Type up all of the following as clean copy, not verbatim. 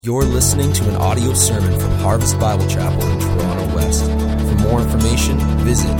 You're listening to an audio sermon from Harvest Bible Chapel in Toronto West. For more information, visit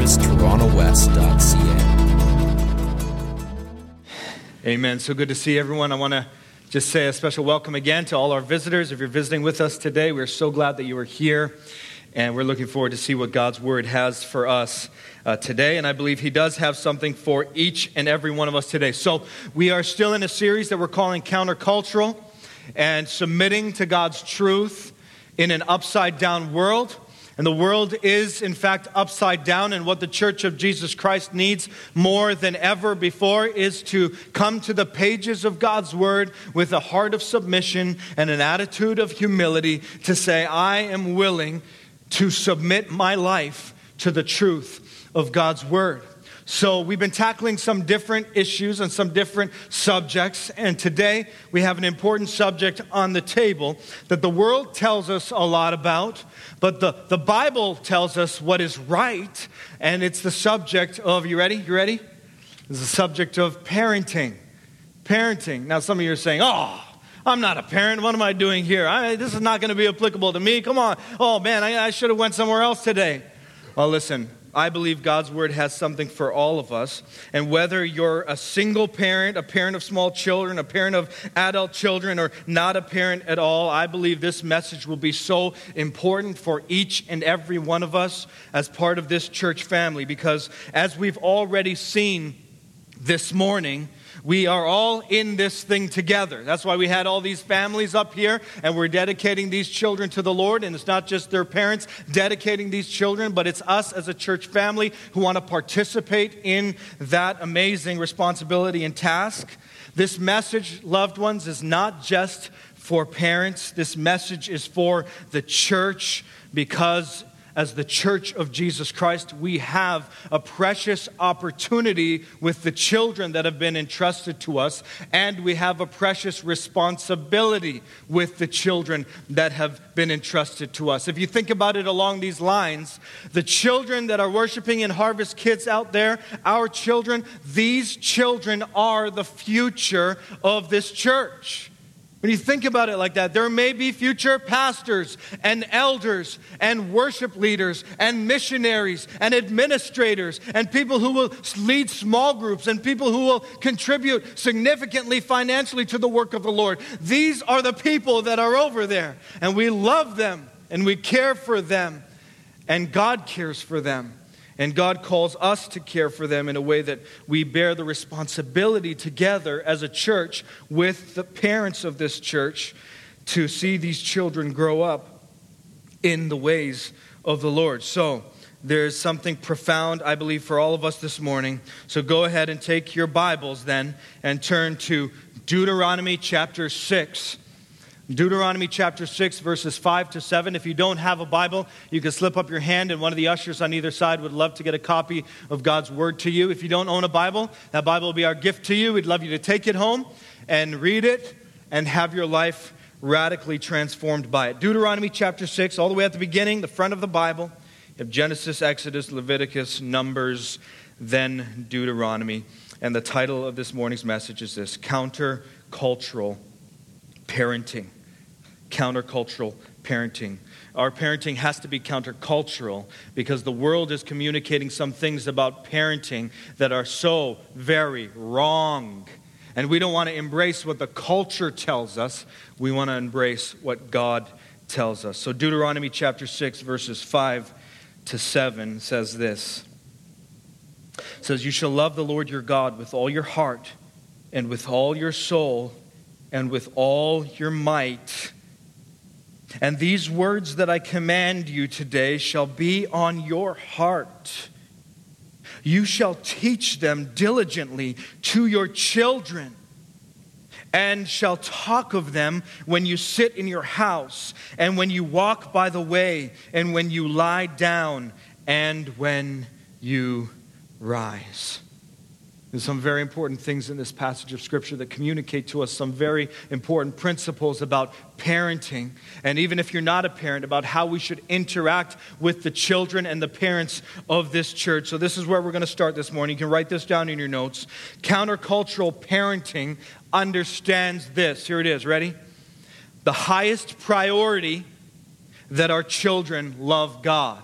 harvesttorontowest.ca. Amen. So good to see everyone. I want to just say a special welcome again to all our visitors. If you're visiting with us today, we're so glad that you are here. And we're looking forward to see what God's Word has for us today. And I believe He does have something for each and every one of us today. So we are still in a series that we're calling Countercultural, and submitting to God's truth in an upside-down world. And the world is, in fact, upside down. And what the Church of Jesus Christ needs more than ever before is to come to the pages of God's Word with a heart of submission and an attitude of humility to say, I am willing to submit my life to the truth of God's Word. So we've been tackling some different issues and some different subjects, and today we have an important subject on the table that the world tells us a lot about, but the Bible tells us what is right, and it's the subject of, you ready? You ready? It's the subject of parenting. Parenting. Now some of you are saying, I'm not a parent. What am I doing here? This is not going to be applicable to me. Come on. Oh man, I should have went somewhere else today. Well, listen. I believe God's Word has something for all of us. And whether you're a single parent, a parent of small children, a parent of adult children, or not a parent at all, I believe this message will be so important for each and every one of us as part of this church family. Because as we've already seen this morning, we are all in this thing together. That's why we had all these families up here, and we're dedicating these children to the Lord. And it's not just their parents dedicating these children, but it's us as a church family who want to participate in that amazing responsibility and task. This message, loved ones, is not just for parents. This message is for the church, because as the Church of Jesus Christ, we have a precious opportunity with the children that have been entrusted to us, and we have a precious responsibility with the children that have been entrusted to us. If you think about it along these lines, the children that are worshiping in Harvest Kids out there, our children, these children are the future of this church. When you think about it like that, there may be future pastors and elders and worship leaders and missionaries and administrators and people who will lead small groups and people who will contribute significantly financially to the work of the Lord. These are the people that are over there, and we love them and we care for them, and God cares for them. And God calls us to care for them in a way that we bear the responsibility together as a church with the parents of this church to see these children grow up in the ways of the Lord. So there's something profound, I believe, for all of us this morning. So go ahead and take your Bibles then and turn to Deuteronomy chapter 6. Deuteronomy chapter 6, verses 5 to 7. If you don't have a Bible, you can slip up your hand, and one of the ushers on either side would love to get a copy of God's Word to you. If you don't own a Bible, that Bible will be our gift to you. We'd love you to take it home and read it and have your life radically transformed by it. Deuteronomy chapter 6, all the way at the beginning, the front of the Bible. You have Genesis, Exodus, Leviticus, Numbers, then Deuteronomy. And the title of this morning's message is this: Countercultural Parenting. Countercultural parenting. Our parenting has to be countercultural because the world is communicating some things about parenting that are so very wrong. And we don't want to embrace what the culture tells us. We want to embrace what God tells us. So Deuteronomy chapter 6, verses 5 to 7 says this. It says, "You shall love the Lord your God with all your heart and with all your soul and with all your might. And these words that I command you today shall be on your heart. You shall teach them diligently to your children, and shall talk of them when you sit in your house, and when you walk by the way, and when you lie down, and when you rise." There's some very important things in this passage of Scripture that communicate to us some very important principles about parenting. And even if you're not a parent, about how we should interact with the children and the parents of this church. So this is where we're going to start this morning. You can write this down in your notes. Countercultural parenting understands this. Here it is. Ready? the highest priority that our children love God.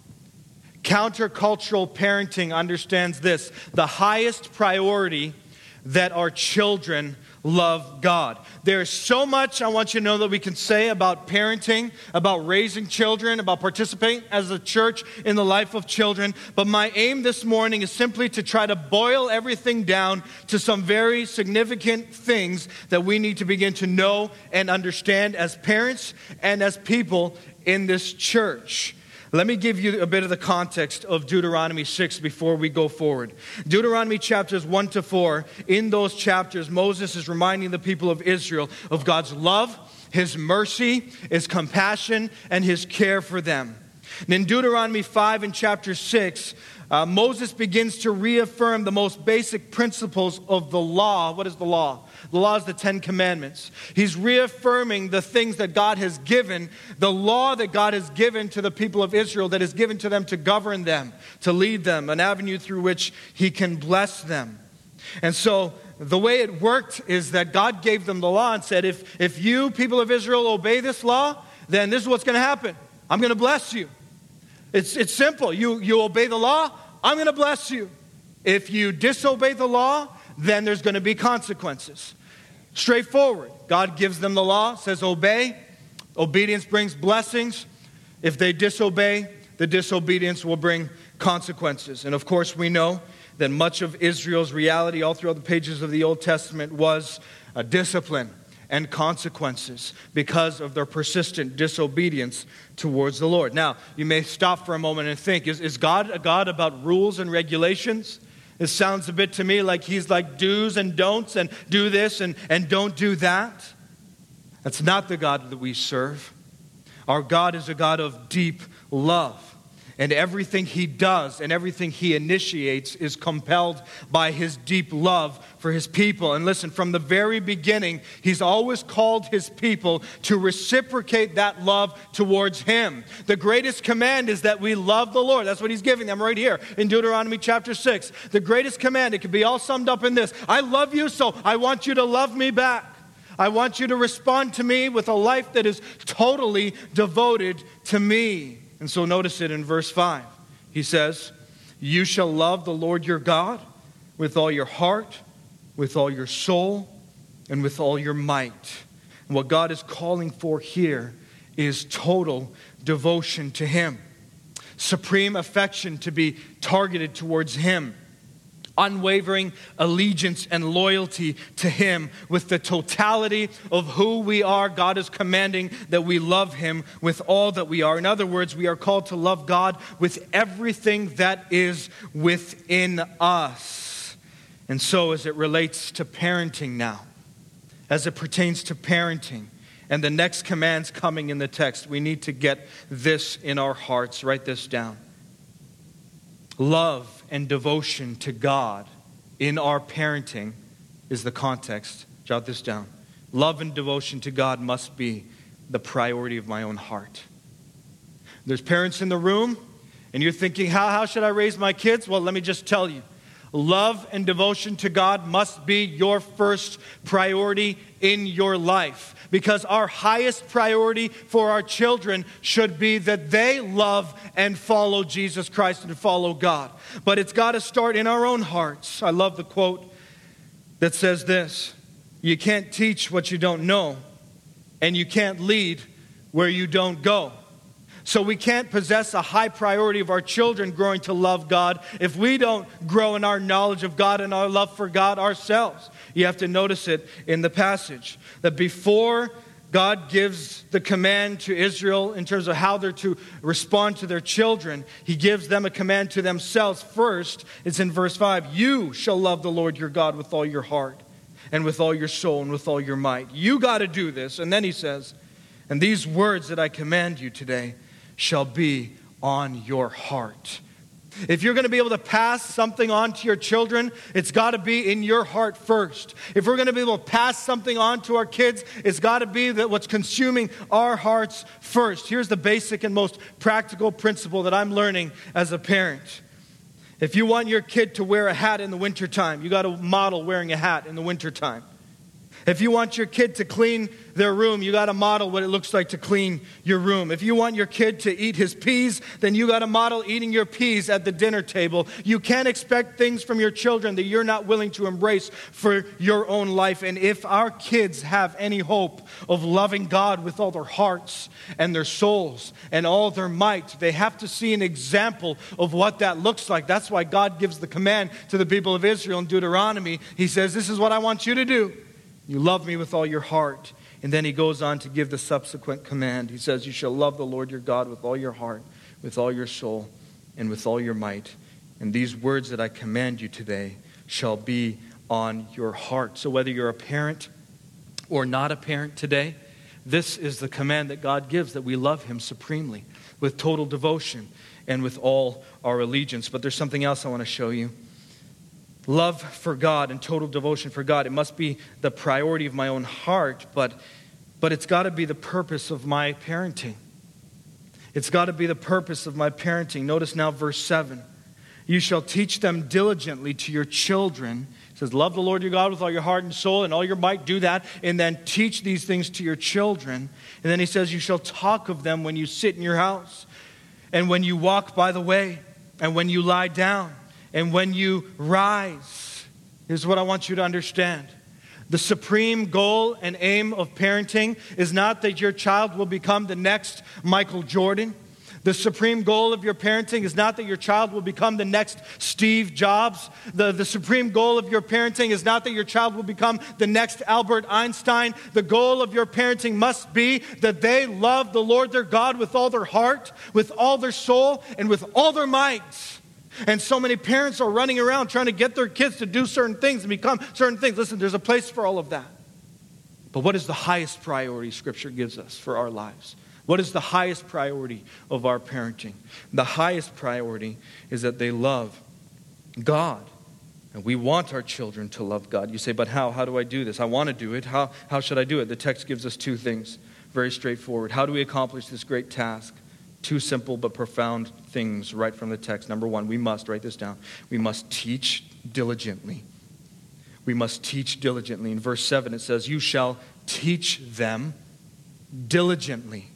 Countercultural parenting understands this: the highest priority that our children love God. There's so much I want you to know that we can say about parenting, about raising children, about participating as a church in the life of children. But my aim this morning is simply to try to boil everything down to some very significant things that we need to begin to know and understand as parents and as people in this church. Let me give you a bit of the context of Deuteronomy 6 before we go forward. Deuteronomy chapters 1 to 4, in those chapters, Moses is reminding the people of Israel of God's love, His mercy, His compassion, and His care for them. And in Deuteronomy 5 and chapter 6, Moses begins to reaffirm the most basic principles of the law. What is the law? The law is the 10 Commandments. He's reaffirming the things that God has given, the law that God has given to the people of Israel, that is given to them to govern them, to lead them, an avenue through which He can bless them. And so the way it worked is that God gave them the law and said, if you, people of Israel, obey this law, then this is what's going to happen. I'm going to bless you. It's simple. You obey the law, I'm going to bless you. If you disobey the law, then there's going to be consequences. Straightforward. God gives them the law, says obey. Obedience brings blessings. If they disobey, the disobedience will bring consequences. And of course, we know that much of Israel's reality all throughout the pages of the Old Testament was a discipline and consequences because of their persistent disobedience towards the Lord. Now, you may stop for a moment and think, is God a God about rules and regulations? It sounds a bit to me like He's like do's and don'ts, and do this and don't do that. That's not the God that we serve. Our God is a God of deep love. And everything He does and everything He initiates is compelled by His deep love for His people. And listen, from the very beginning, He's always called His people to reciprocate that love towards Him. The greatest command is that we love the Lord. That's what He's giving them right here in Deuteronomy chapter 6. The greatest command, it can be all summed up in this: I love you, so I want you to love me back. I want you to respond to me with a life that is totally devoted to me. And so notice it in verse 5. He says, you shall love the Lord your God with all your heart, with all your soul, and with all your might. And what God is calling for here is total devotion to Him. Supreme affection to be targeted towards Him. Unwavering allegiance and loyalty to Him with the totality of who we are. God is commanding that we love Him with all that we are. In other words, we are called to love God with everything that is within us. And so as it relates to parenting now, as it pertains to parenting, and the next commands coming in the text, we need to get this in our hearts. Write this down. Love and devotion to God in our parenting is the context. Jot this down. Love and devotion to God must be the priority of my own heart. There's parents in the room, and you're thinking, how should I raise my kids? Well, let me just tell you. Love and devotion to God must be your first priority in your life. Because our highest priority for our children should be that they love and follow Jesus Christ and follow God. But it's got to start in our own hearts. I love the quote that says this: you can't teach what you don't know, and you can't lead where you don't go. So we can't possess a high priority of our children growing to love God if we don't grow in our knowledge of God and our love for God ourselves. You have to notice it in the passage, that before God gives the command to Israel in terms of how they're to respond to their children, He gives them a command to themselves first. It's in verse 5. You shall love the Lord your God with all your heart and with all your soul and with all your might. You got to do this. And then He says, and these words that I command you today shall be on your heart. If you're going to be able to pass something on to your children, it's got to be in your heart first. If we're going to be able to pass something on to our kids, it's got to be that what's consuming our hearts first. Here's the basic and most practical principle that I'm learning as a parent. If you want your kid to wear a hat in the wintertime, you got to model wearing a hat in the wintertime. If you want your kid to clean their room, you got to model what it looks like to clean your room. If you want your kid to eat his peas, then you got to model eating your peas at the dinner table. You can't expect things from your children that you're not willing to embrace for your own life. And if our kids have any hope of loving God with all their hearts and their souls and all their might, they have to see an example of what that looks like. That's why God gives the command to the people of Israel in Deuteronomy. He says, this is what I want you to do. You love me with all your heart. And then he goes on to give the subsequent command. He says, you shall love the Lord your God with all your heart, with all your soul, and with all your might. And these words that I command you today shall be on your heart. So whether you're a parent or not a parent today, this is the command that God gives, that we love him supremely, with total devotion and with all our allegiance. But there's something else I want to show you. Love for God and total devotion for God. It must be the priority of my own heart, but it's got to be the purpose of my parenting. It's got to be the purpose of my parenting. Notice now verse 7. You shall teach them diligently to your children. It says, love the Lord your God with all your heart and soul and all your might. Do that. And then teach these things to your children. And then he says, you shall talk of them when you sit in your house, and when you walk by the way, and when you lie down, and when you rise. Here's what I want you to understand. The supreme goal and aim of parenting is not that your child will become the next Michael Jordan. The supreme goal of your parenting is not that your child will become the next Steve Jobs. The supreme goal of your parenting is not that your child will become the next Albert Einstein. The goal of your parenting must be that they love the Lord their God with all their heart, with all their soul, and with all their might. And so many parents are running around trying to get their kids to do certain things and become certain things. Listen, there's a place for all of that. But what is the highest priority Scripture gives us for our lives? What is the highest priority of our parenting? The highest priority is that they love God. And we want our children to love God. You say, but how? How do I do this? I want to do it. How should I do it? The text gives us two things. Very straightforward. How do we accomplish this great task? Two simple but profound things right from the text. Number one, we must, write this down, we must teach diligently. We must teach diligently. In verse 7 it says, you shall teach them diligently.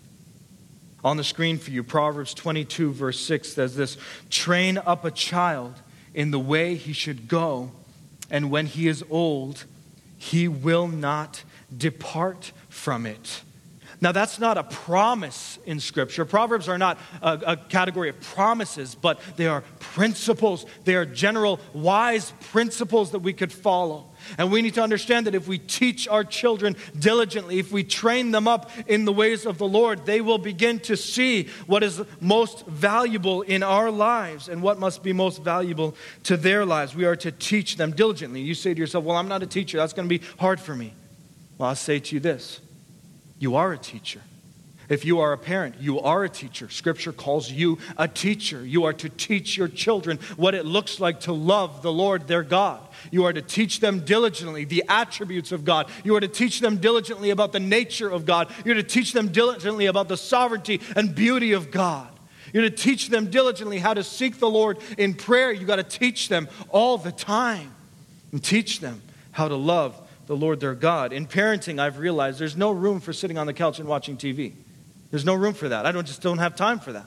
On the screen for you, Proverbs 22 verse 6 says this, train up a child in the way he should go, and when he is old, he will not depart from it. Now, that's not a promise in Scripture. Proverbs are not a category of promises, but they are principles. They are general, wise principles that we could follow. And we need to understand that if we teach our children diligently, if we train them up in the ways of the Lord, they will begin to see what is most valuable in our lives and what must be most valuable to their lives. We are to teach them diligently. You say to yourself, well, I'm not a teacher. That's going to be hard for me. Well, I'll say to you this. You are a teacher. If you are a parent, you are a teacher. Scripture calls you a teacher. You are to teach your children what it looks like to love the Lord their God. You are to teach them diligently the attributes of God. You are to teach them diligently about the nature of God. You're to teach them diligently about the sovereignty and beauty of God. You're to teach them diligently how to seek the Lord in prayer. You've got to teach them all the time. And teach them how to love the Lord their God. In parenting, I've realized there's no room for sitting on the couch and watching TV. There's no room for that. I just don't have time for that.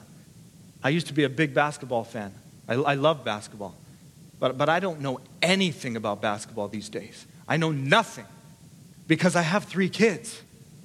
I used to be a big basketball fan. I love basketball. But I don't know anything about basketball these days. I know nothing because I have 3 kids.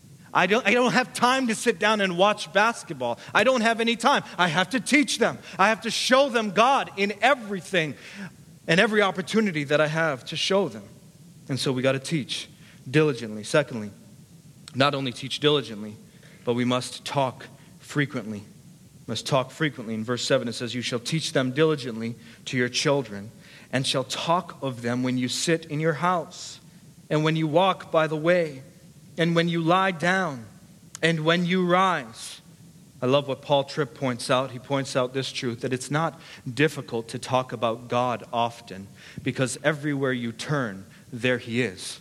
I don't have time to sit down and watch basketball. I don't have any time. I have to teach them. I have to show them God in everything and every opportunity that I have to show them. And so we got to teach diligently. Secondly, not only teach diligently, but we must talk frequently. Must talk frequently. In verse 7 it says, you shall teach them diligently to your children, and shall talk of them when you sit in your house, and when you walk by the way, and when you lie down, and when you rise. I love what Paul Tripp points out. He points out this truth, that it's not difficult to talk about God often, because everywhere you turn, there he is.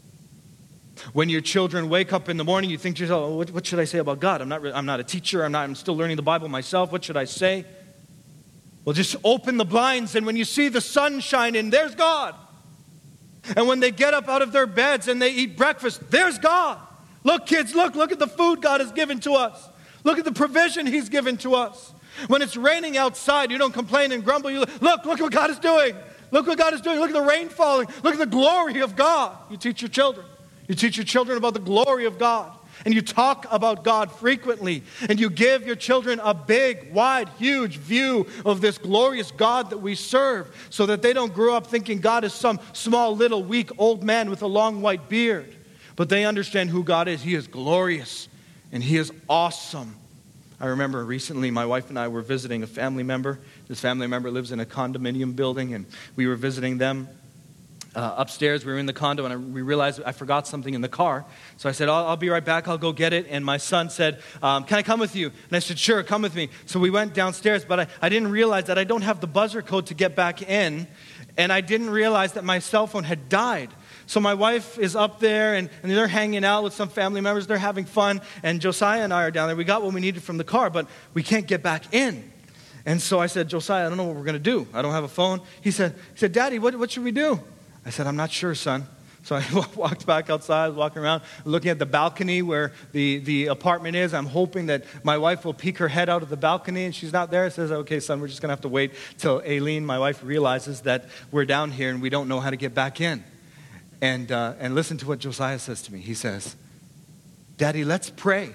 When your children wake up in the morning, you think to yourself, oh, what should I say about God? I'm not a teacher. I'm still learning the Bible myself. What should I say? Well, just open the blinds, and when you see the sun shining, there's God. And when they get up out of their beds and they eat breakfast, there's God. Look, kids, look at the food God has given to us. Look at the provision He's given to us. When it's raining outside, you don't complain and grumble. You look what God is doing. Look what God is doing. Look at the rain falling. Look at the glory of God. You teach your children. You teach your children about the glory of God. And you talk about God frequently. And you give your children a big, wide, huge view of this glorious God that we serve, so that they don't grow up thinking God is some small, little, weak, old man with a long white beard. But they understand who God is. He is glorious and He is awesome. I remember recently my wife and I were visiting a family member. This family member lives in a condominium building, and we were visiting them upstairs. We were in the condo, and we realized I forgot something in the car. So I said, I'll be right back. I'll go get it. And my son said, can I come with you? And I said, sure, come with me. So we went downstairs, but I didn't realize that I don't have the buzzer code to get back in, and I didn't realize that my cell phone had died. So my wife is up there, and they're hanging out with some family members. They're having fun, and Josiah and I are down there. We got what we needed from the car, but we can't get back in. And so I said, Josiah, I don't know what we're going to do. I don't have a phone. He said, Daddy, what should we do? I said, I'm not sure, son. So I walked back outside, walking around, looking at the balcony where the apartment is. I'm hoping that my wife will peek her head out of the balcony, and she's not there. I says, okay, son, we're just going to have to wait till Aileen, my wife, realizes that we're down here and we don't know how to get back in. And listen to what Josiah says to me. He says, Daddy, let's pray.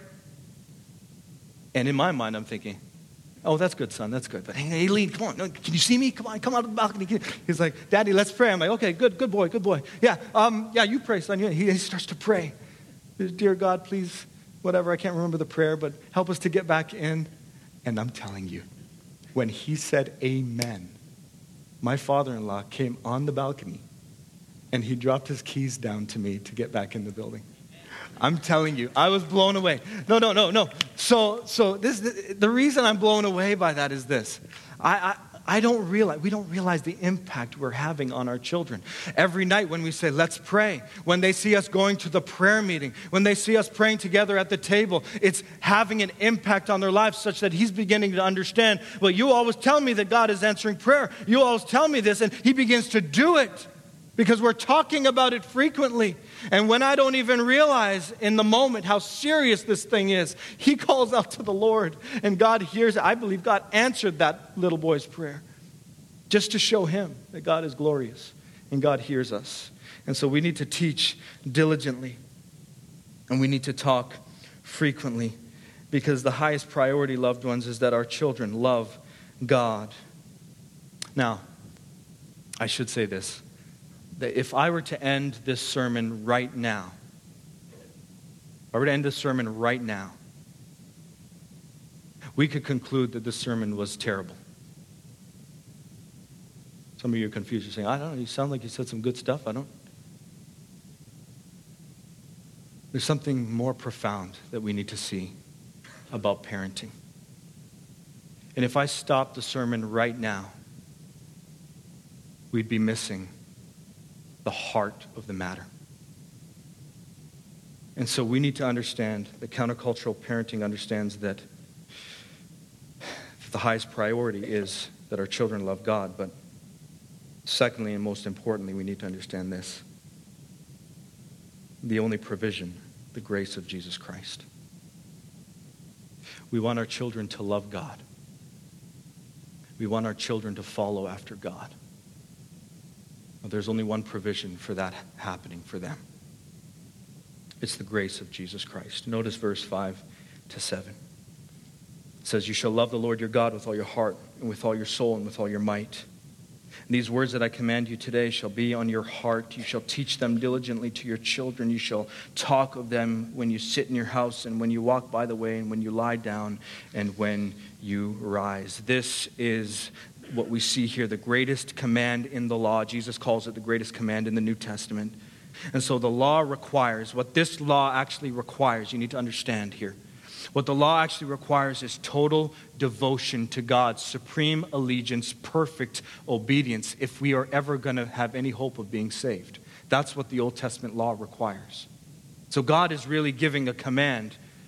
And in my mind, I'm thinking, oh, that's good, son, that's good. But hey, Aileen, come on, can you see me? Come on, come out of the balcony. He's like, Daddy, let's pray. I'm like, okay, good boy. Yeah, you pray, son. He starts to pray. Dear God, please, whatever, I can't remember the prayer, but help us to get back in. And I'm telling you, when he said amen, my father-in-law came on the balcony, and he dropped his keys down to me to get back in the building. I'm telling you, I was blown away. No. So the reason I'm blown away by that is this. We don't realize the impact we're having on our children. Every night when we say, let's pray, when they see us going to the prayer meeting, when they see us praying together at the table, it's having an impact on their lives such that he's beginning to understand, well, you always tell me that God is answering prayer. You always tell me this, and he begins to do it. Because we're talking about it frequently. And when I don't even realize in the moment how serious this thing is, he calls out to the Lord and God hears it. I believe God answered that little boy's prayer just to show him that God is glorious and God hears us. And so we need to teach diligently and we need to talk frequently, because the highest priority, loved ones, is that our children love God. Now, I should say this. That if I were to end this sermon right now, we could conclude that this sermon was terrible. Some of you are confused. You're saying, I don't know, you sound like you said some good stuff. There's something more profound that we need to see about parenting. And if I stopped the sermon right now, we'd be missing the heart of the matter. And so we need to understand that countercultural parenting understands that the highest priority is that our children love God. But secondly, and most importantly, we need to understand this: the only provision, the grace of Jesus Christ. We want our children to love God. We want our children to follow after God. There's only one provision for that happening for them. It's the grace of Jesus Christ. Notice verse 5 to 7. It says, you shall love the Lord your God with all your heart and with all your soul and with all your might. And these words that I command you today shall be on your heart. You shall teach them diligently to your children. You shall talk of them when you sit in your house and when you walk by the way and when you lie down and when you rise. This is what we see here, the greatest command in the law. Jesus calls it the greatest command in the New Testament. And so the law requires, what this law actually requires, you need to understand here. What the law actually requires is total devotion to God, supreme allegiance, perfect obedience, if we are ever going to have any hope of being saved. That's what the Old Testament law requires. So God is really giving a command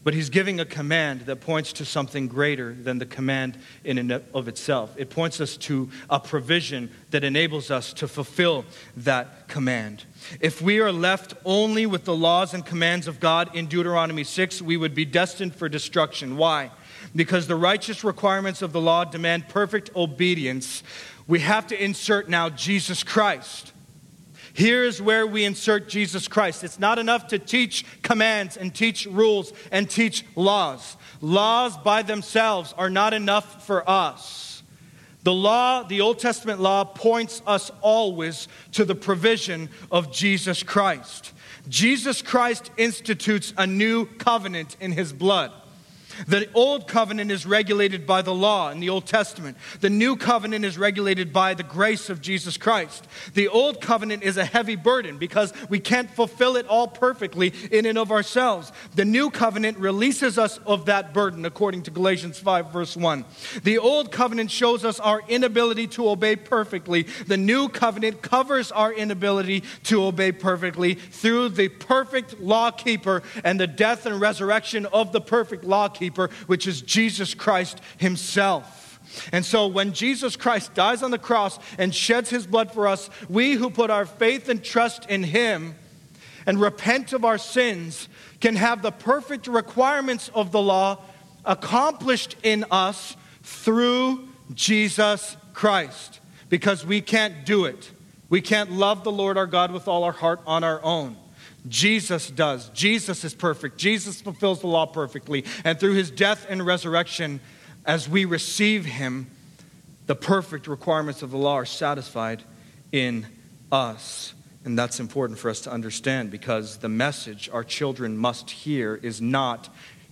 But he's giving a command that points to something greater than the command in and of itself. It points us to a provision that enables us to fulfill that command. If we are left only with the laws and commands of God in Deuteronomy 6, we would be destined for destruction. Why? Because the righteous requirements of the law demand perfect obedience. We have to insert now Jesus Christ. Here's where we insert Jesus Christ. It's not enough to teach commands and teach rules and teach laws. Laws by themselves are not enough for us. The law, the Old Testament law, points us always to the provision of Jesus Christ. Jesus Christ institutes a new covenant in his blood. The old covenant is regulated by the law in the Old Testament. The new covenant is regulated by the grace of Jesus Christ. The old covenant is a heavy burden because we can't fulfill it all perfectly in and of ourselves. The new covenant releases us of that burden according to Galatians 5 verse 1. The old covenant shows us our inability to obey perfectly. The new covenant covers our inability to obey perfectly through the perfect law keeper and the death and resurrection of the perfect law keeper, which is Jesus Christ himself. And so when Jesus Christ dies on the cross and sheds his blood for us, we who put our faith and trust in him and repent of our sins can have the perfect requirements of the law accomplished in us through Jesus Christ. Because we can't do it. We can't love the Lord our God with all our heart on our own. Jesus does. Jesus is perfect. Jesus fulfills the law perfectly. And through his death and resurrection, as we receive him, the perfect requirements of the law are satisfied in us. And that's important for us to understand, because the message our children must hear is not,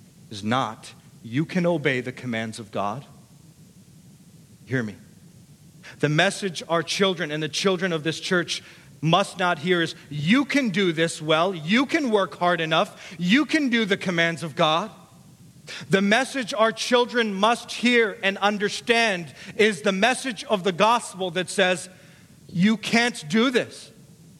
you can obey the commands of God. Hear me. The message our children and the children of this church must not hear is, you can do this well, you can work hard enough, you can do the commands of God. The message our children must hear and understand is the message of the gospel that says, you can't do this.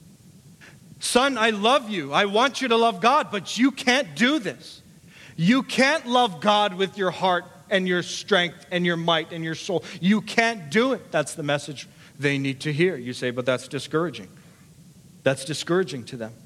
Son, I love you. I want you to love God, but you can't do this. You can't love God with your heart and your strength and your might and your soul. You can't do it. That's the message they need to hear. You say, but that's discouraging. That's discouraging to them.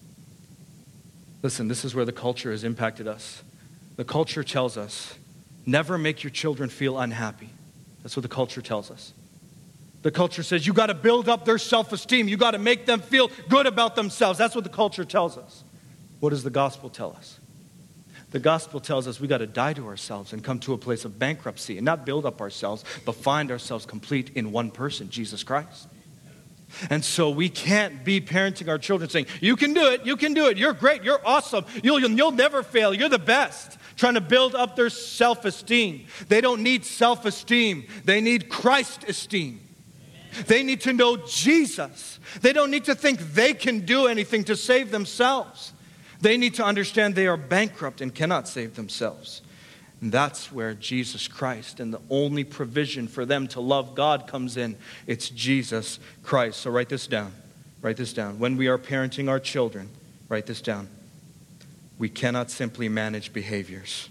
Listen, this is where the culture has impacted us. The culture tells us, never make your children feel unhappy. That's what the culture tells us. The culture says, you got to build up their self-esteem. You got to make them feel good about themselves. That's what the culture tells us. What does the gospel tell us? The gospel tells us we got to die to ourselves and come to a place of bankruptcy and not build up ourselves, but find ourselves complete in one person, Jesus Christ. And so we can't be parenting our children saying, you can do it, you're great, you're awesome, you'll never fail, you're the best. Trying to build up their self-esteem. They don't need self-esteem, they need Christ-esteem. They need to know Jesus. They don't need to think they can do anything to save themselves. They need to understand they are bankrupt and cannot save themselves. And that's where Jesus Christ and the only provision for them to love God comes in. It's Jesus Christ. So write this down. Write this down. When we are parenting our children, write this down. We cannot simply manage behaviors.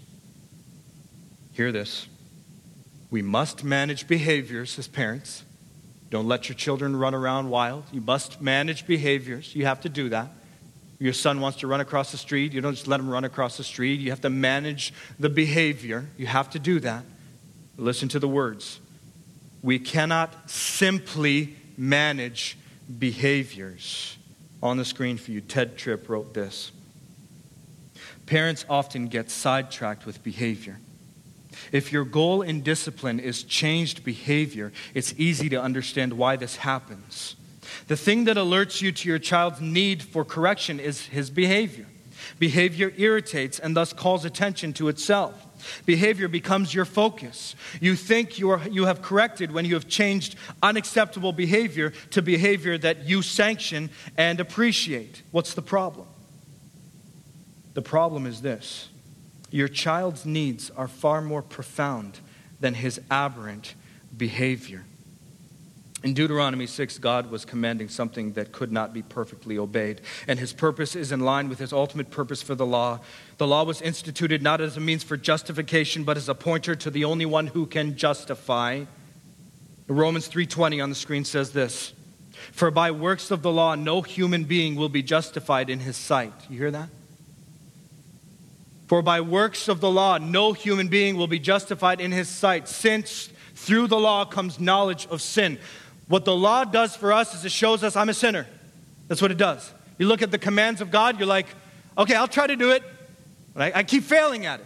Hear this. We must manage behaviors as parents. Don't let your children run around wild. You must manage behaviors. You have to do that. Your son wants to run across the street. You don't just let him run across the street. You have to manage the behavior. You have to do that. Listen to the words. We cannot simply manage behaviors. On the screen for you, Ted Tripp wrote this. Parents often get sidetracked with behavior. If your goal in discipline is changed behavior, it's easy to understand why this happens. The thing that alerts you to your child's need for correction is his behavior. Behavior irritates and thus calls attention to itself. Behavior becomes your focus. You think you have corrected when you have changed unacceptable behavior to behavior that you sanction and appreciate. What's the problem? The problem is this. Your child's needs are far more profound than his aberrant behavior. In Deuteronomy 6, God was commanding something that could not be perfectly obeyed. And his purpose is in line with his ultimate purpose for the law. The law was instituted not as a means for justification, but as a pointer to the only one who can justify. Romans 3:20 on the screen says this: "For by works of the law, no human being will be justified in his sight." You hear that? For by works of the law, no human being will be justified in his sight, since through the law comes knowledge of sin. What the law does for us is it shows us I'm a sinner. That's what it does. You look at the commands of God, you're like, okay, I'll try to do it, but I keep failing at it.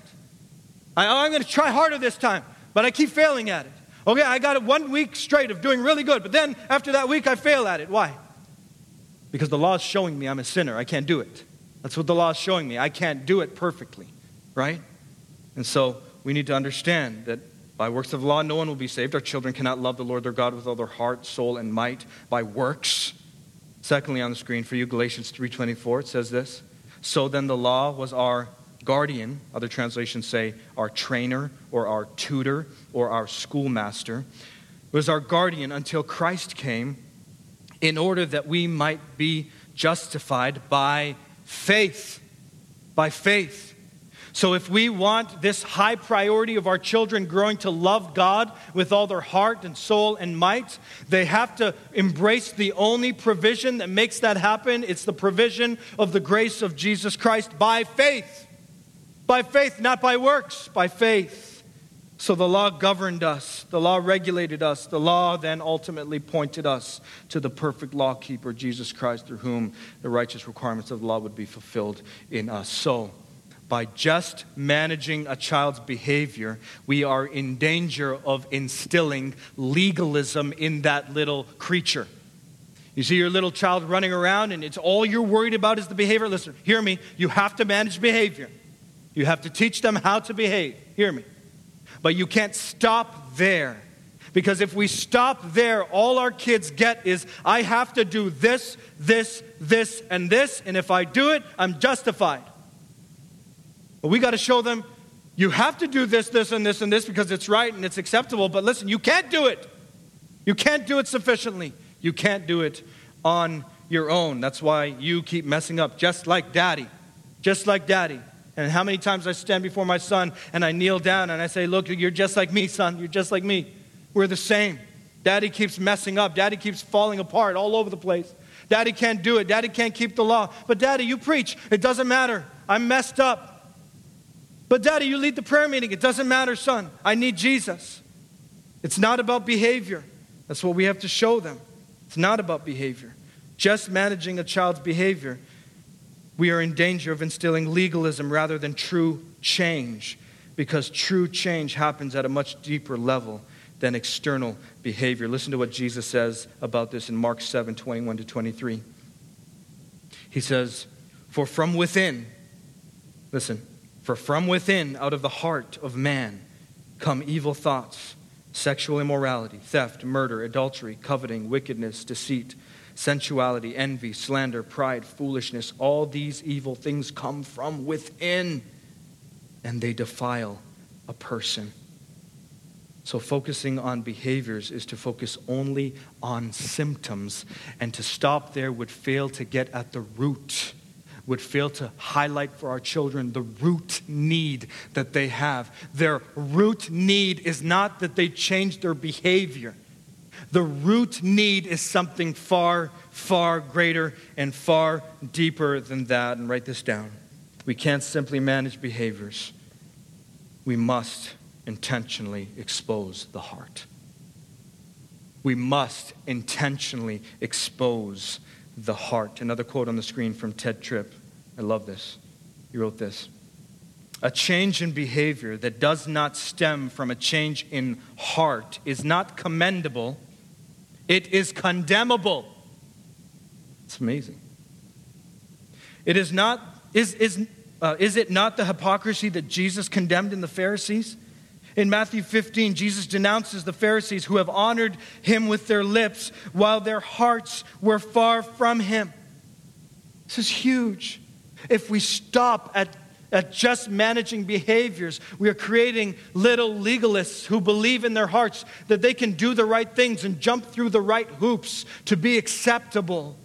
I'm going to try harder this time, but I keep failing at it. Okay, I got it 1 week straight of doing really good, but then after that week I fail at it. Why? Because the law is showing me I'm a sinner. I can't do it. That's what the law is showing me. I can't do it perfectly, right? And so we need to understand that by works of the law, no one will be saved. Our children cannot love the Lord their God with all their heart, soul, and might by works. Secondly, on the screen for you, Galatians 3:24, it says this: "So then the law was our guardian," other translations say our trainer or our tutor or our schoolmaster. It was our guardian until Christ came, in order that we might be justified by faith. By faith. So if we want this high priority of our children growing to love God with all their heart and soul and might, they have to embrace the only provision that makes that happen. It's the provision of the grace of Jesus Christ by faith. By faith, not by works, by faith. So the law governed us. The law regulated us. The law then ultimately pointed us to the perfect law keeper, Jesus Christ, through whom the righteous requirements of the law would be fulfilled in us. So, by just managing a child's behavior, we are in danger of instilling legalism in that little creature. You see your little child running around and it's all you're worried about is the behavior. Listen, hear me. You have to manage behavior. You have to teach them how to behave. Hear me. But you can't stop there. Because if we stop there, all our kids get is, I have to do this, this, this, and this. And if I do it, I'm justified. But we got to show them, you have to do this, this, and this, and this because it's right and it's acceptable. But listen, you can't do it. You can't do it sufficiently. You can't do it on your own. That's why you keep messing up, just like daddy. Just like daddy. And how many times I stand before my son and I kneel down and I say, look, you're just like me, son. You're just like me. We're the same. Daddy keeps messing up. Daddy keeps falling apart all over the place. Daddy can't do it. Daddy can't keep the law. But daddy, you preach. It doesn't matter. I'm messed up. But daddy, you lead the prayer meeting. It doesn't matter, son. I need Jesus. It's not about behavior. That's what we have to show them. It's not about behavior. Just managing a child's behavior, we are in danger of instilling legalism rather than true change, because true change happens at a much deeper level than external behavior. Listen to what Jesus says about this in Mark 7:21-23. He says, For from within, out of the heart of man come evil thoughts, sexual immorality, theft, murder, adultery, coveting, wickedness, deceit, sensuality, envy, slander, pride, foolishness. All these evil things come from within, and they defile a person. So focusing on behaviors is to focus only on symptoms, and to stop there would fail to get at the root, would fail to highlight for our children the root need that they have. Their root need is not that they change their behavior. The root need is something far, far greater and far deeper than that. And write this down. We can't simply manage behaviors. We must intentionally expose the heart. We must intentionally expose the heart. Another quote on the screen from Ted Tripp. I love this. He wrote this. A change in behavior that does not stem from a change in heart is not commendable. It is condemnable. It's amazing. It is not. Is it not the hypocrisy that Jesus condemned in the Pharisees? In Matthew 15, Jesus denounces the Pharisees who have honored him with their lips while their hearts were far from him. This is huge. If we stop at at just managing behaviors. We are creating little legalists who believe in their hearts that they can do the right things and jump through the right hoops to be acceptable.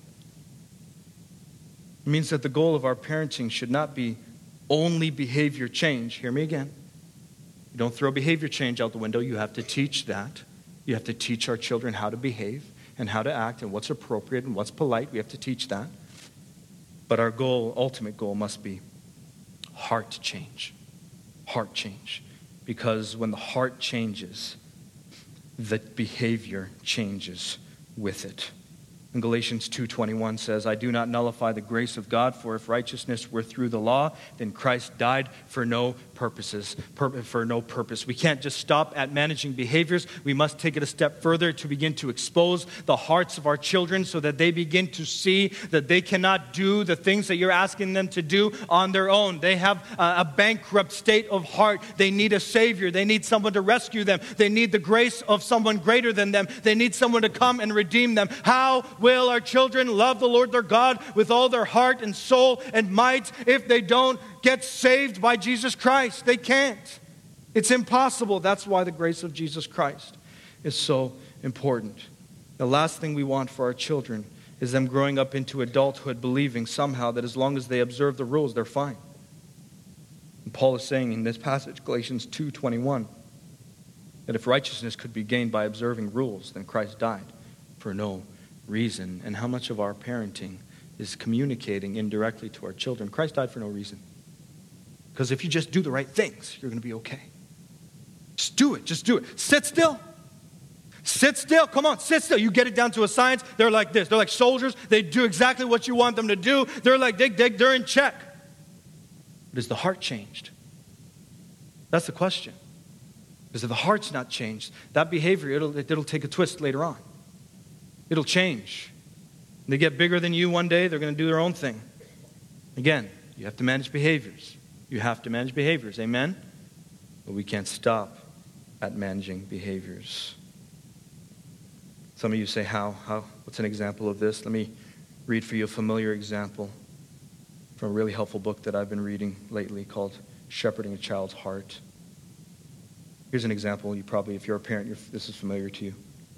It means that the goal of our parenting should not be only behavior change. Hear me again. You don't throw behavior change out the window. You have to teach that. You have to teach our children how to behave and how to act and what's appropriate and what's polite. We have to teach that. But our goal, ultimate goal, must be heart change. Heart change. Because when the heart changes, the behavior changes with it. And Galatians 2:21 says, I do not nullify the grace of God, for if righteousness were through the law, then Christ died for no purpose. We can't just stop at managing behaviors. We must take it a step further to begin to expose the hearts of our children so that they begin to see that they cannot do the things that you're asking them to do on their own. They have a bankrupt state of heart. They need a Savior. They need someone to rescue them. They need the grace of someone greater than them. They need someone to come and redeem them. How will our children love the Lord their God with all their heart and soul and might if they don't get saved by Jesus Christ? They can't. It's impossible. That's why the grace of Jesus Christ is so important. The last thing we want for our children is them growing up into adulthood believing somehow that as long as they observe the rules, they're fine. And Paul is saying in this passage, Galatians 2:21, that if righteousness could be gained by observing rules, then Christ died for no reason. And how much of our parenting is communicating indirectly to our children? Christ died for no reason. Because if you just do the right things, you're going to be okay. Just do it. Just do it. Sit still. Sit still. Come on, sit still. You get it down to a science. They're like this. They're like soldiers. They do exactly what you want them to do. They're like, they're in check. But is the heart changed? That's the question. Because if the heart's not changed, that behavior, it'll take a twist later on. It'll change. They get bigger than you one day, they're going to do their own thing. Again, you have to manage behaviors. You have to manage behaviors. Amen? But we can't stop at managing behaviors. Some of you say, how? What's an example of this? Let me read for you a familiar example from a really helpful book that I've been reading lately called Shepherding a Child's Heart. Here's an example. You probably, if you're a parent, this is familiar to you.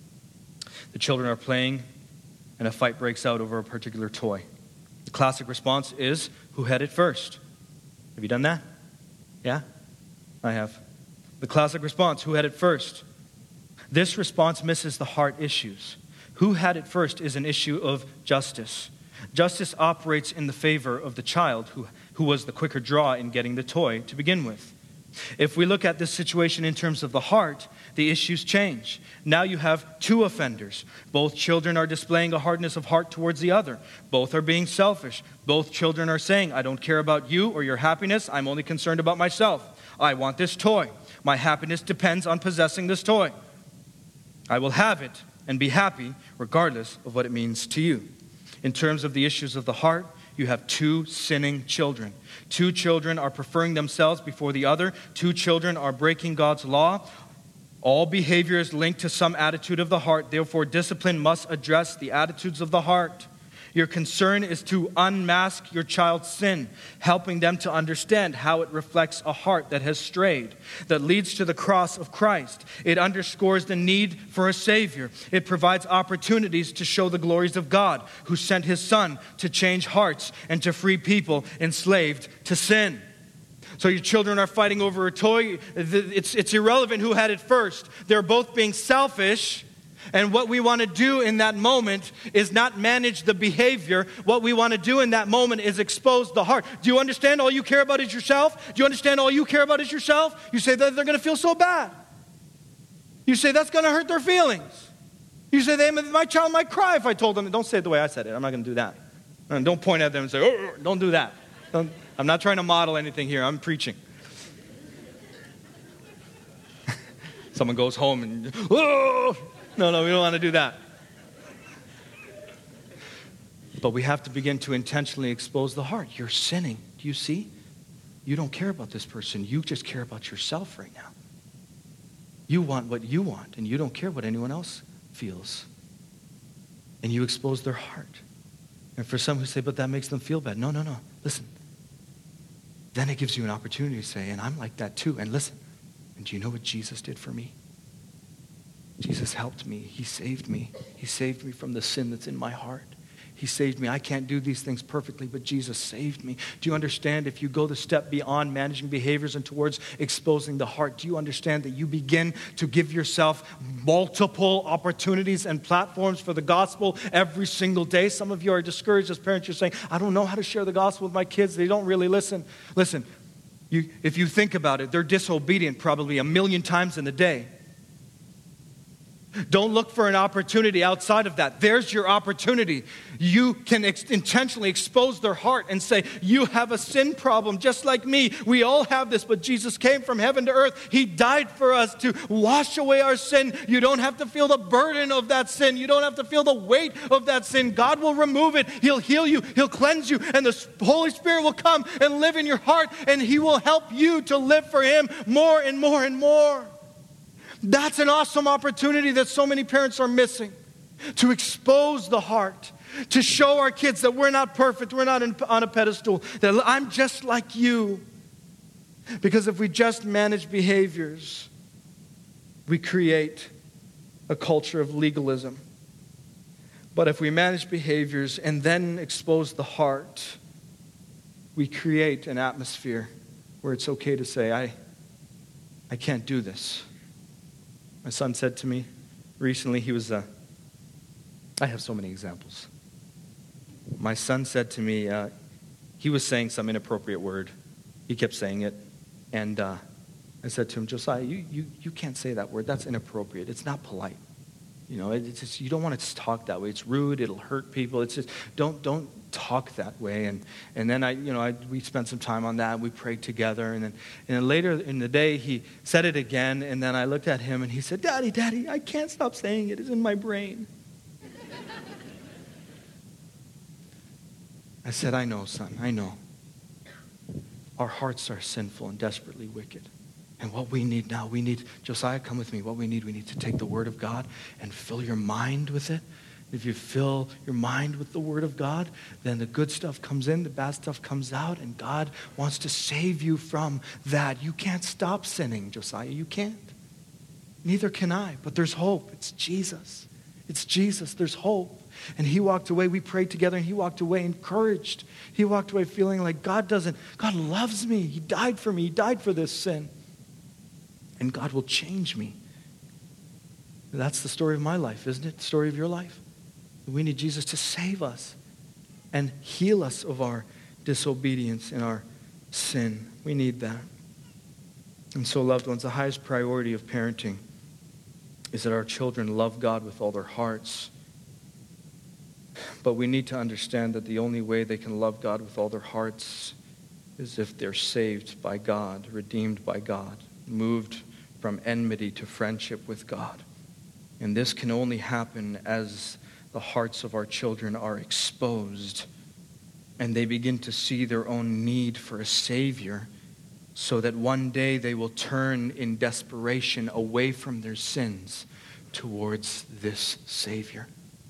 The children are playing, and a fight breaks out over a particular toy. The classic response is, who had it first? Have you done that? Yeah? I have. The classic response, who had it first? This response misses the heart issues. Who had it first is an issue of justice. Justice operates in the favor of the child who was the quicker draw in getting the toy to begin with. If we look at this situation in terms of the heart, the issues change. Now you have two offenders. Both children are displaying a hardness of heart towards the other. Both are being selfish. Both children are saying, I don't care about you or your happiness. I'm only concerned about myself. I want this toy. My happiness depends on possessing this toy. I will have it and be happy regardless of what it means to you. In terms of the issues of the heart, you have two sinning children. Two children are preferring themselves before the other. Two children are breaking God's law. All behavior is linked to some attitude of the heart. Therefore, discipline must address the attitudes of the heart. Your concern is to unmask your child's sin, helping them to understand how it reflects a heart that has strayed, that leads to the cross of Christ. It underscores the need for a Savior. It provides opportunities to show the glories of God, who sent His Son to change hearts and to free people enslaved to sin. So your children are fighting over a toy. It's irrelevant who had it first. They're both being selfish. And what we want to do in that moment is not manage the behavior. What we want to do in that moment is expose the heart. Do you understand all you care about is yourself? Do you understand all you care about is yourself? You say that they're going to feel so bad. You say that's going to hurt their feelings. You say my child might cry if I told them. Don't say it the way I said it. I'm not going to do that. And don't point at them and say, oh, don't do that. I'm not trying to model anything here. I'm preaching. Someone goes home and, oh! No, we don't want to do that. But we have to begin to intentionally expose the heart. You're sinning. Do you see? You don't care about this person. You just care about yourself right now. You want what you want, and you don't care what anyone else feels. And you expose their heart. And for some who say, but that makes them feel bad. No. Listen. then it gives you an opportunity to say, and I'm like that too. And listen, and do you know what Jesus did for me? Jesus helped me. He saved me. He saved me from the sin that's in my heart. He saved me. I can't do these things perfectly, but Jesus saved me. Do you understand if you go the step beyond managing behaviors and towards exposing the heart, do you understand that you begin to give yourself multiple opportunities and platforms for the gospel every single day? Some of you are discouraged as parents. You're saying, I don't know how to share the gospel with my kids. They don't really listen. Listen, if you think about it, they're disobedient probably 1,000,000 times in a day. Don't look for an opportunity outside of that. There's your opportunity. You can intentionally expose their heart and say, you have a sin problem just like me. We all have this, but Jesus came from heaven to earth. He died for us to wash away our sin. You don't have to feel the burden of that sin. You don't have to feel the weight of that sin. God will remove it. He'll heal you. He'll cleanse you. And the Holy Spirit will come and live in your heart, and He will help you to live for Him more and more and more. That's an awesome opportunity that so many parents are missing. To expose the heart. To show our kids that we're not perfect. We're not on a pedestal. That I'm just like you. Because if we just manage behaviors, we create a culture of legalism. But if we manage behaviors and then expose the heart, we create an atmosphere where it's okay to say, I can't do this. My son said to me recently, I have so many examples. My son said to me, he was saying some inappropriate word. He kept saying it. And I said to him, Josiah, you can't say that word. That's inappropriate. It's not polite. You know, it's just, you don't want to talk that way. It's rude. It'll hurt people. It's just, don't talk that way. And then we spent some time on that. We prayed together. And then later in the day, he said it again. And then I looked at him and he said, Daddy, I can't stop saying it. It's in my brain. I said, I know, son. I know. Our hearts are sinful and desperately wicked. And what we need now, Josiah, come with me. What we need to take the Word of God and fill your mind with it. If you fill your mind with the Word of God, then the good stuff comes in, the bad stuff comes out, and God wants to save you from that. You can't stop sinning, Josiah. You can't. Neither can I, but there's hope. It's Jesus. It's Jesus. There's hope. And he walked away. We prayed together, and he walked away encouraged. He walked away feeling like God loves me. He died for me. He died for this sin. And God will change me. That's the story of my life, isn't it? The story of your life. We need Jesus to save us and heal us of our disobedience and our sin. We need that. And so, loved ones, the highest priority of parenting is that our children love God with all their hearts. But we need to understand that the only way they can love God with all their hearts is if they're saved by God, redeemed by God, moved from enmity to friendship with God. And this can only happen as the hearts of our children are exposed and they begin to see their own need for a Savior, so that one day they will turn in desperation away from their sins towards this Savior.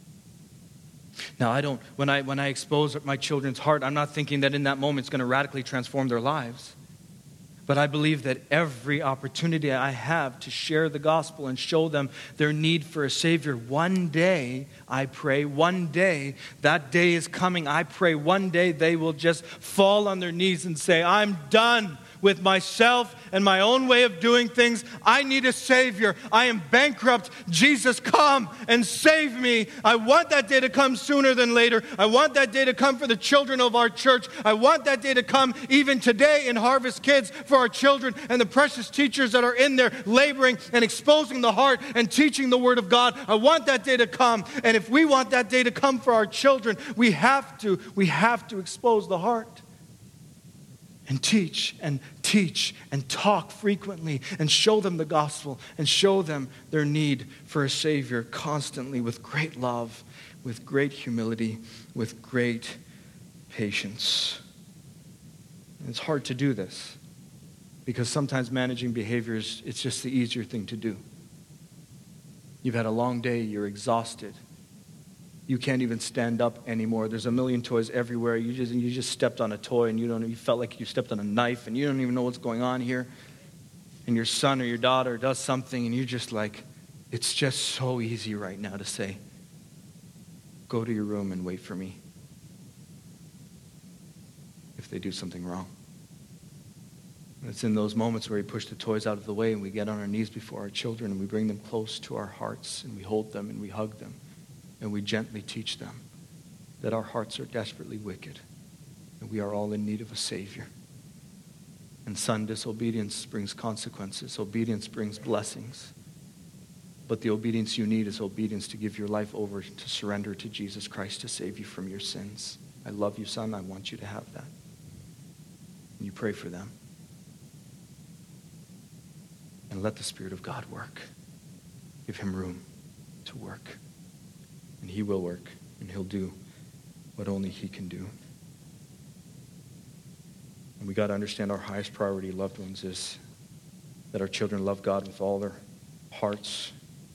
Now, when I expose my children's heart, I'm not thinking that in that moment it's going to radically transform their lives. But I believe that every opportunity I have to share the gospel and show them their need for a Savior, one day, I pray, one day, that day is coming, I pray one day they will just fall on their knees and say, I'm done with myself and my own way of doing things. I need a Savior. I am bankrupt. Jesus, come and save me. I want that day to come sooner than later. I want that day to come for the children of our church. I want that day to come even today in Harvest Kids for our children and the precious teachers that are in there laboring and exposing the heart and teaching the Word of God. I want that day to come. And if we want that day to come for our children, we have to expose the heart. And teach and talk frequently and show them the gospel and show them their need for a Savior constantly with great love, with great humility, with great patience. And it's hard to do this because sometimes managing behaviors, it's just the easier thing to do. You've had a long day, you're exhausted. You can't even stand up anymore. There's a million toys everywhere. You just stepped on a toy and you felt like you stepped on a knife and you don't even know what's going on here. And your son or your daughter does something and you're just like, it's just so easy right now to say, go to your room and wait for me if they do something wrong. And it's in those moments where we push the toys out of the way and we get on our knees before our children and we bring them close to our hearts and we hold them and we hug them and we gently teach them that our hearts are desperately wicked and we are all in need of a Savior. And son, disobedience brings consequences. Obedience brings blessings. But the obedience you need is obedience to give your life over, to surrender to Jesus Christ to save you from your sins. I love you, son. I want you to have that. And you pray for them. And let the Spirit of God work. Give him room to work. And he will work. And he'll do what only he can do. And we got to understand our highest priority, loved ones, is that our children love God with all their hearts.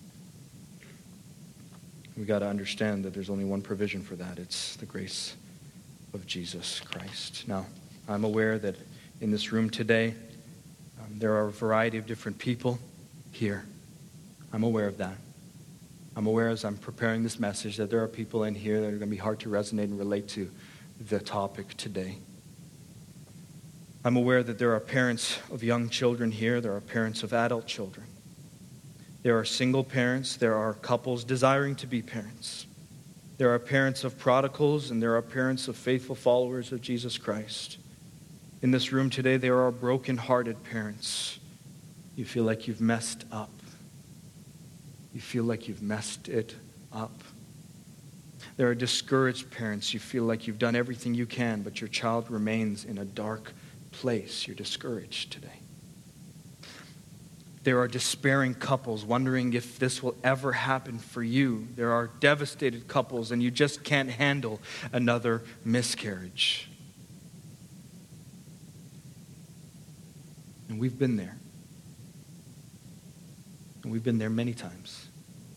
We got to understand that there's only one provision for that. It's the grace of Jesus Christ. Now, I'm aware that in this room today, there are a variety of different people here. I'm aware of that. I'm aware as I'm preparing this message that there are people in here that are going to be hard to resonate and relate to the topic today. I'm aware that there are parents of young children here. There are parents of adult children. There are single parents. There are couples desiring to be parents. There are parents of prodigals, and there are parents of faithful followers of Jesus Christ. In this room today, there are broken-hearted parents. You feel like you've messed up. You feel like you've messed it up. There are discouraged parents. You feel like you've done everything you can, but your child remains in a dark place. You're discouraged today. There are despairing couples wondering if this will ever happen for you. There are devastated couples and you just can't handle another miscarriage. And we've been there. And we've been there many times.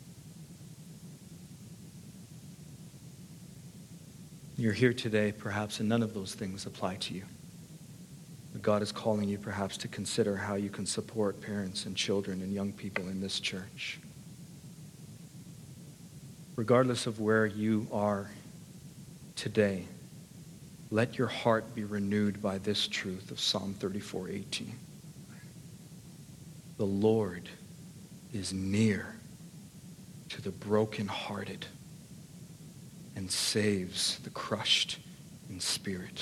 You're here today, perhaps, and none of those things apply to you. But God is calling you perhaps to consider how you can support parents and children and young people in this church. Regardless of where you are today, let your heart be renewed by this truth of Psalm 34:18. The Lord is near to the brokenhearted and saves the crushed in spirit.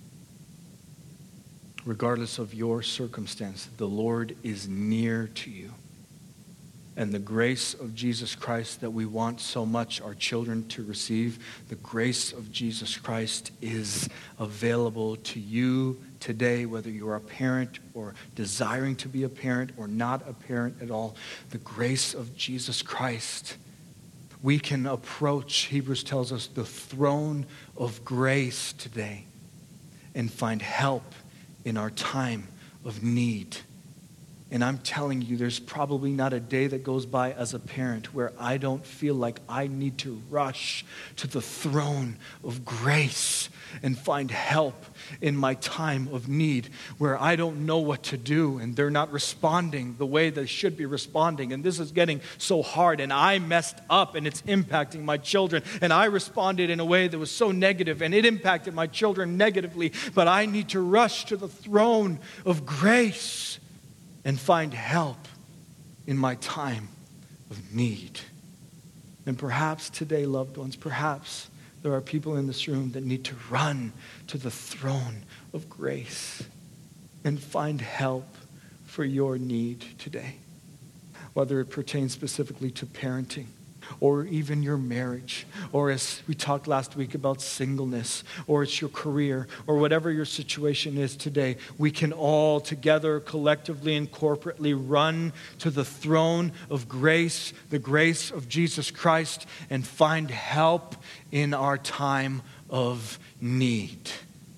Regardless of your circumstance, the Lord is near to you. And the grace of Jesus Christ that we want so much our children to receive, the grace of Jesus Christ is available to you today, whether you're a parent or desiring to be a parent or not a parent at all. The grace of Jesus Christ. We can approach, Hebrews tells us, the throne of grace today and find help in our time of need. And I'm telling you, there's probably not a day that goes by as a parent where I don't feel like I need to rush to the throne of grace and find help in my time of need, where I don't know what to do and they're not responding the way they should be responding. And this is getting so hard and I messed up and it's impacting my children. And I responded in a way that was so negative and it impacted my children negatively. But I need to rush to the throne of grace and find help in my time of need. And perhaps today, loved ones, perhaps there are people in this room that need to run to the throne of grace and find help for your need today. Whether it pertains specifically to parenting or even your marriage, or as we talked last week about singleness, or it's your career, or whatever your situation is today, we can all together, collectively and corporately run to the throne of grace, the grace of Jesus Christ, and find help in our time of need.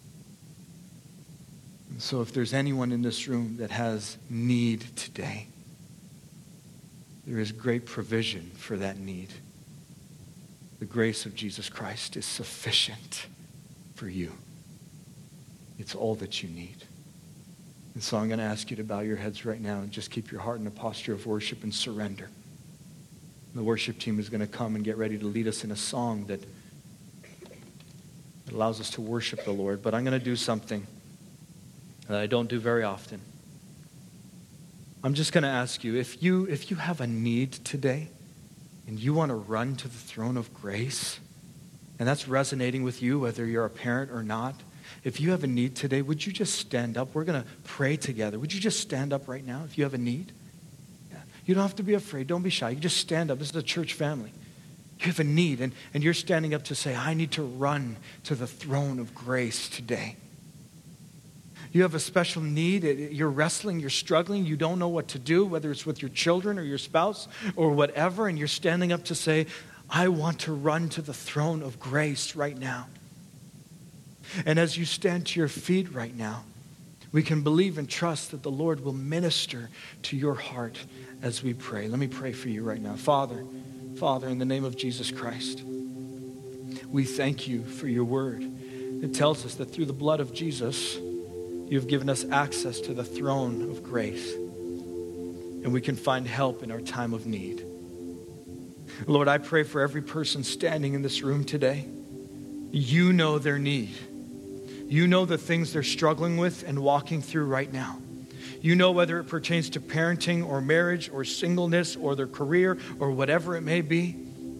And so if there's anyone in this room that has need today, there is great provision for that need. the grace of Jesus Christ is sufficient for you. It's all that you need. And so I'm going to ask you to bow your heads right now and just keep your heart in a posture of worship and surrender. The worship team is going to come and get ready to lead us in a song that allows us to worship the Lord. But I'm going to do something that I don't do very often. I'm just going to ask you, if you have a need today and you want to run to the throne of grace, and that's resonating with you whether you're a parent or not, if you have a need today, would you just stand up? We're going to pray together. Would you just stand up right now if you have a need? Yeah. You don't have to be afraid. Don't be shy. You just stand up. This is a church family. You have a need, and you're standing up to say, I need to run to the throne of grace today. You have a special need. You're wrestling. You're struggling. You don't know what to do, whether it's with your children or your spouse or whatever, and you're standing up to say, I want to run to the throne of grace right now. And as you stand to your feet right now, we can believe and trust that the Lord will minister to your heart as we pray. Let me pray for you right now. Father, in the name of Jesus Christ, we thank you for your word. It tells us that through the blood of Jesus, you've given us access to the throne of grace, and we can find help in our time of need. Lord, I pray for every person standing in this room today. You know their need. You know the things they're struggling with and walking through right now. You know whether it pertains to parenting or marriage or singleness or their career or whatever it may be.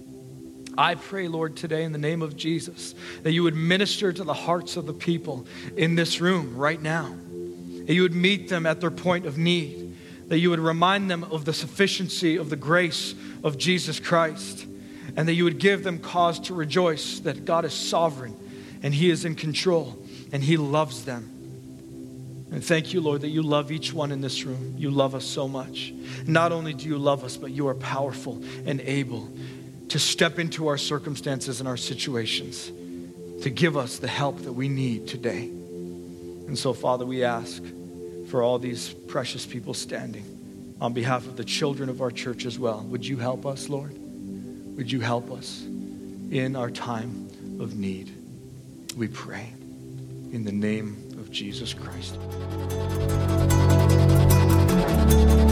I pray, Lord, today in the name of Jesus, that you would minister to the hearts of the people in this room right now. That you would meet them at their point of need. That you would remind them of the sufficiency of the grace of Jesus Christ. And that you would give them cause to rejoice that God is sovereign and He is in control and He loves them. And thank you, Lord, that you love each one in this room. You love us so much. Not only do you love us, but you are powerful and able to step into our circumstances and our situations, to give us the help that we need today. And so, Father, we ask for all these precious people standing on behalf of the children of our church as well. Would you help us, Lord? Would you help us in our time of need? We pray in the name of Jesus Christ.